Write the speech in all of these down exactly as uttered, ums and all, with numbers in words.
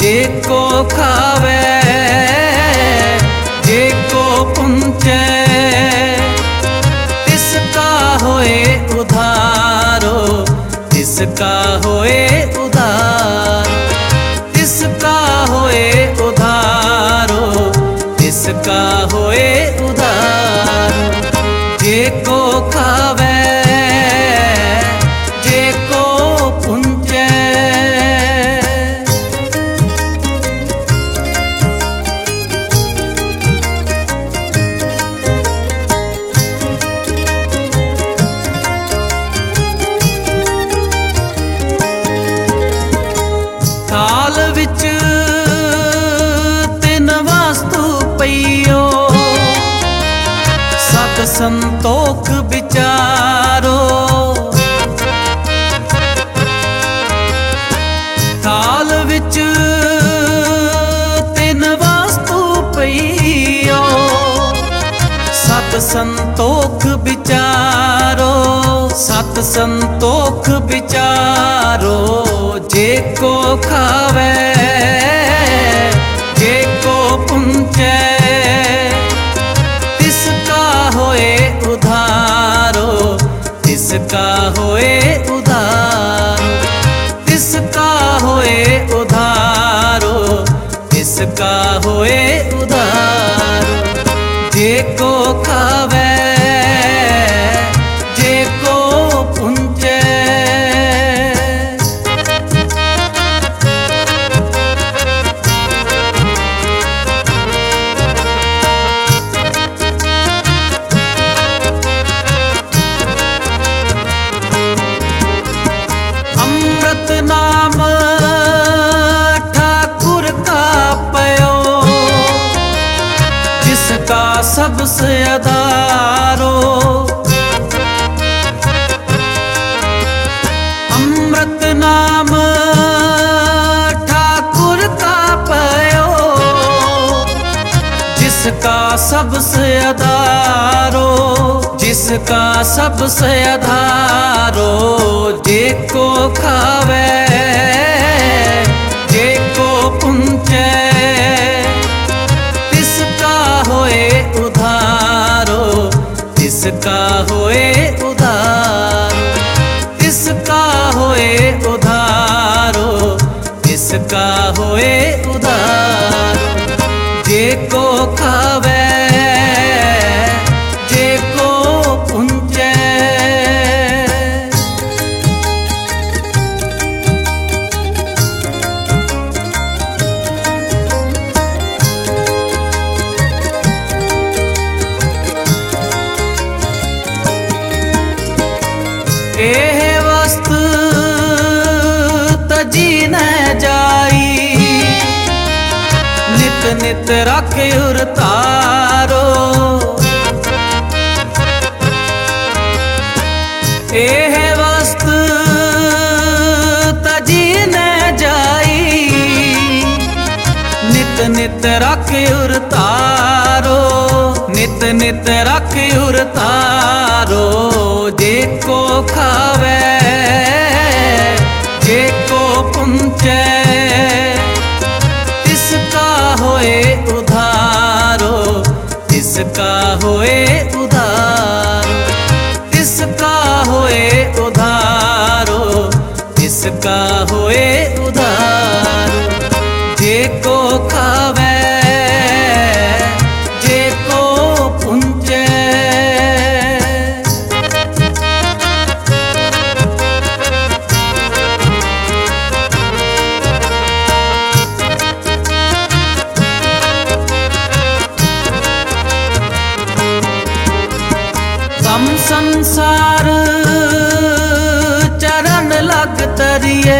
जेको खावे जेको पुंचे तिसका होए उधारो, तिसका होए उधारो, तिसका होए उधारो, तिसका होए उधारो। जेको खावे जेको पुंचे। थाल विच तिन वास्तु पईयो, सत संतोख विचारो। थाल विच तिन वास्तु पईयो, सत संतोख विचारो, सत संतोख विचारो। जेको खावे जेको पुंचे तिसका होए उधारो, तिसका होए उधारो, तिसका होए उधारो, तिसका होए उधारो। जेको खावे जेको पुंचे। अमृत नाम ठाकुर का पयो, जिसका सबसे आधारो। अमृत नाम ठाकुर का पयो, जिसका सबसे आधारो, जिसका सबसे आधारो। जेको खावे जेको पुंचे तिसका होए उधारो, तिसका होए उधारो, तिसका होए उधारो, तिसका होए उधारो। जेको खावे जेको पुंचे। एह वस्तु तजी न जाई, नित नित रख उरतारो। एह वस्तु तजी न जाई, नित नित रख उरतारो, नित नित रख उरतारो। जेको खावे जेको पुंचे तिसका होए उधारो, तिसका होए उधारो, तिसका होए उधारो, तिसका होए उधारो। जेको खावे जेको पुंचे। सम संसार चरण लग तरिए,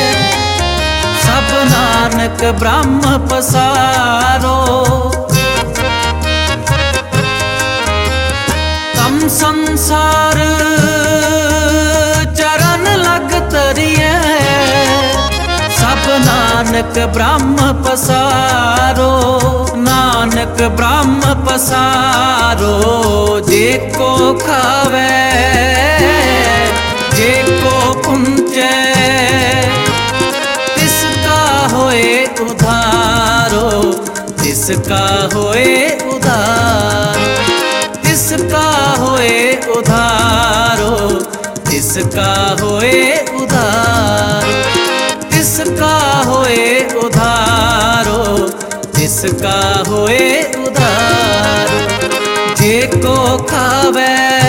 सब नानक ब्रह्म पसारो। सम संसार चरण लग तरिए, सब नानक ब्रह्म पसारो, नानक ब्रह्म पसारो। जेको खावे जेको पुंचे तिसका होए उधारो। तिसका होए उधार, तिसका होए उधारो, तिसका होए उधार, तिसका होए उधारो, तिसका होए उधार। जेको खावे